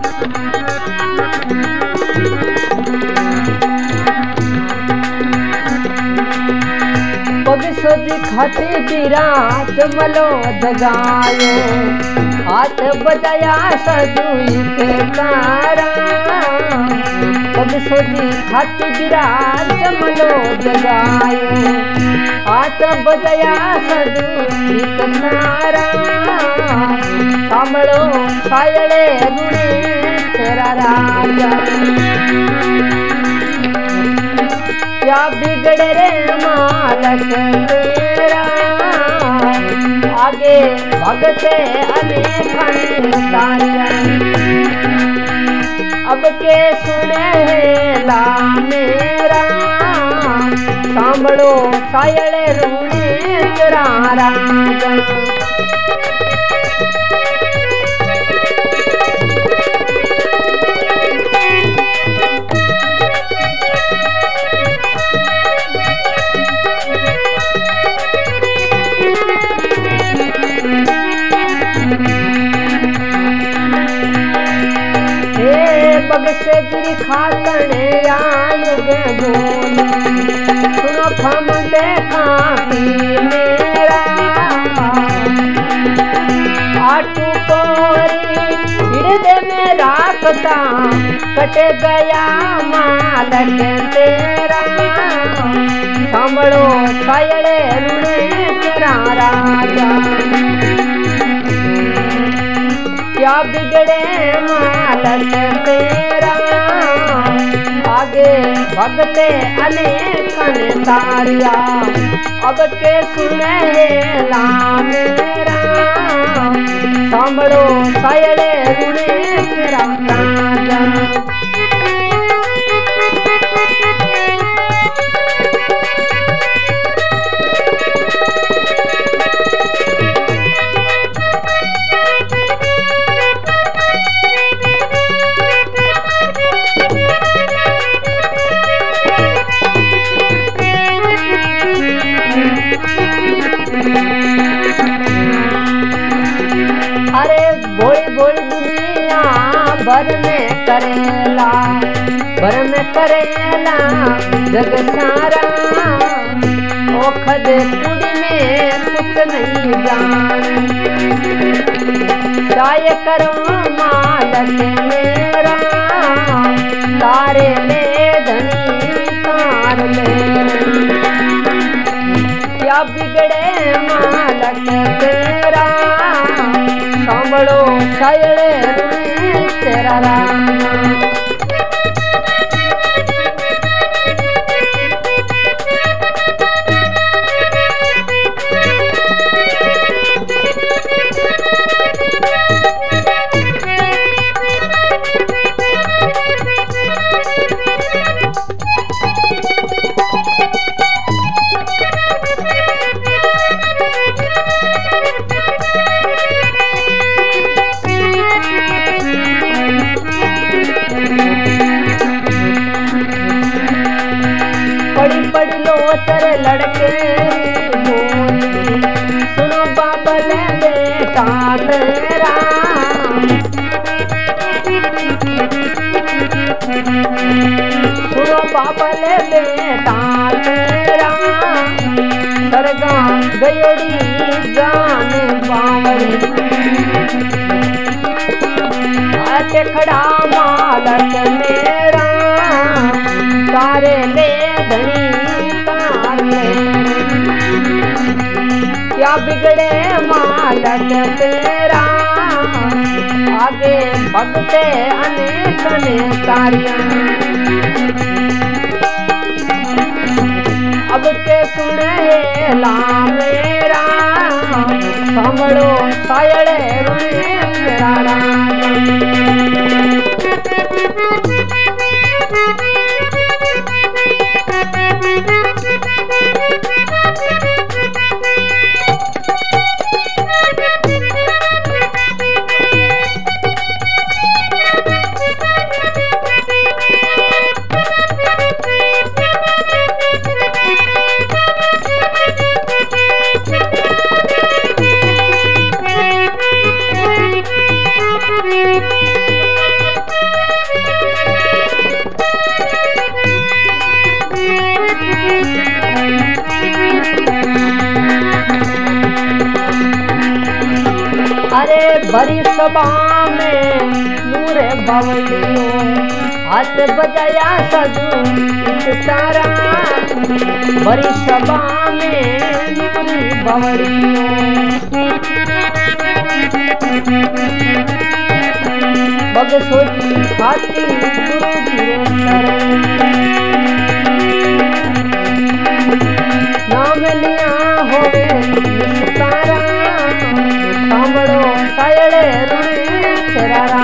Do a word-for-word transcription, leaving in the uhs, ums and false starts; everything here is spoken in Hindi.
सोजी खाती बिरात मलो जगायो हाथ बजाया सजुई के तारा। कब सोजी खाती बिरात मलो जगायो हाथ बजाया सजुई के तारा। सामड़ो सायड़े रुणे तेरा राजा क्या बिगड़े रे मालक तेरा। आगे भगते अनेक तारिया अब के सुने ला मेरा। सांभड़ो सायड़े रूणे तेरा राजा। पग से गिरी खातने आयुग बोल सुनो खम देखा पी मेरा। आटू कोरी हृदय में राखता कटे गया मालक तेरा। सांभड़ो सायड़े रुणे तेरा राजा क्या बिगड़े मालक तेरा। आगे भगते अनेक तारिया अब के सुने ला मेरा। सांभड़ो सायड़े रुणे तेरा राजा। अरे भोली भोली दुनिया भर में करेला भर में करेला जग सारा। ओखद कुड़ी में कुछ नहीं जान चाय करो मालक मेरा। तारे ले धनी तार ले क्या बिगड़े मालक तेरा। सांभड़ो सायड़े रुणे तेरा राजा। बड़ी बड़ी लोचर लड़के बोली सुनो बाबल बेटा तेरा। सुनो बाबल बेटा तेरा। सरगा गयोड़ी जान बावरी आते खड़ा मालक मेरा। तारे ले धनी तार ले क्या बिगड़े मालक तेरा। आगे भगते अनेक तारिया अब के सुने ला मेरा। सांभड़ो सायड़े रुणे तेरा राजा। Thank you. बवड़ियो हाथ बजाया सजू इत तारा बड़ी सभा में नुरी बवड़ियो बग सोची खाती गुरु जी नाम लिया होवे निस्तारा सांभळो सायड़े रुणी शरारा